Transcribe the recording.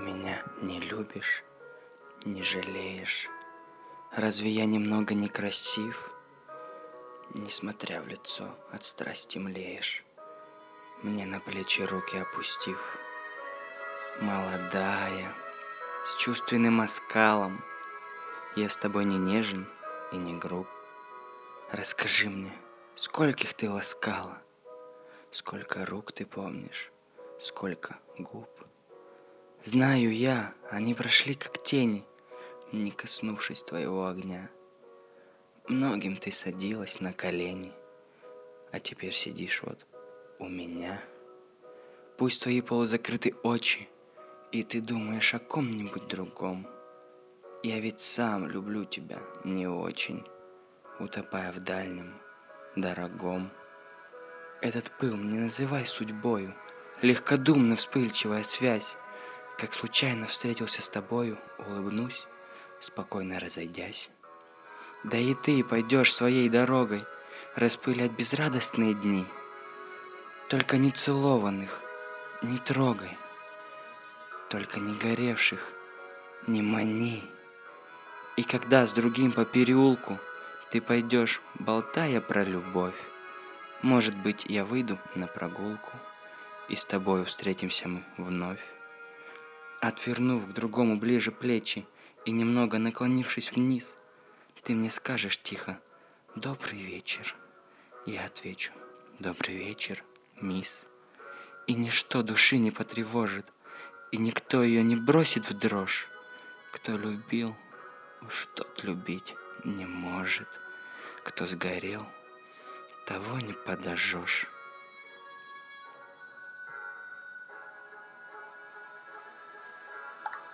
меня не любишь, не жалеешь? Разве я немного некрасив? Несмотря в лицо, от страсти млеешь, мне на плечи руки опустив. Молодая, с чувственным оскалом, я с тобой не нежен и не груб. Расскажи мне, скольких ты ласкала, сколько рук ты помнишь, сколько губ. Знаю я, они прошли как тени, не коснувшись твоего огня. Многим ты садилась на колени, а теперь сидишь вот у меня. Пусть твои полузакрыты очи, и ты думаешь о ком-нибудь другом. Я ведь сам люблю тебя не очень, утопая в дальнем, дорогом. Этот пыл не называй судьбою, легкодумно вспыльчивая связь. Как случайно встретился с тобою, улыбнусь, спокойно разойдясь. Да и ты пойдешь своей дорогой распылять безрадостные дни. Только не целованных не трогай, только не горевших не мани. И когда с другим по переулку ты пойдешь, болтая про любовь, может быть, я выйду на прогулку, и с тобою встретимся мы вновь. Отвернув к другому ближе плечи и немного наклонившись вниз, ты мне скажешь тихо: «Добрый вечер». Я отвечу: «Добрый вечер, мисс». И ничто души не потревожит, и никто ее не бросит в дрожь. Кто любил, уж тот любить не может. Кто сгорел, того не подожжешь.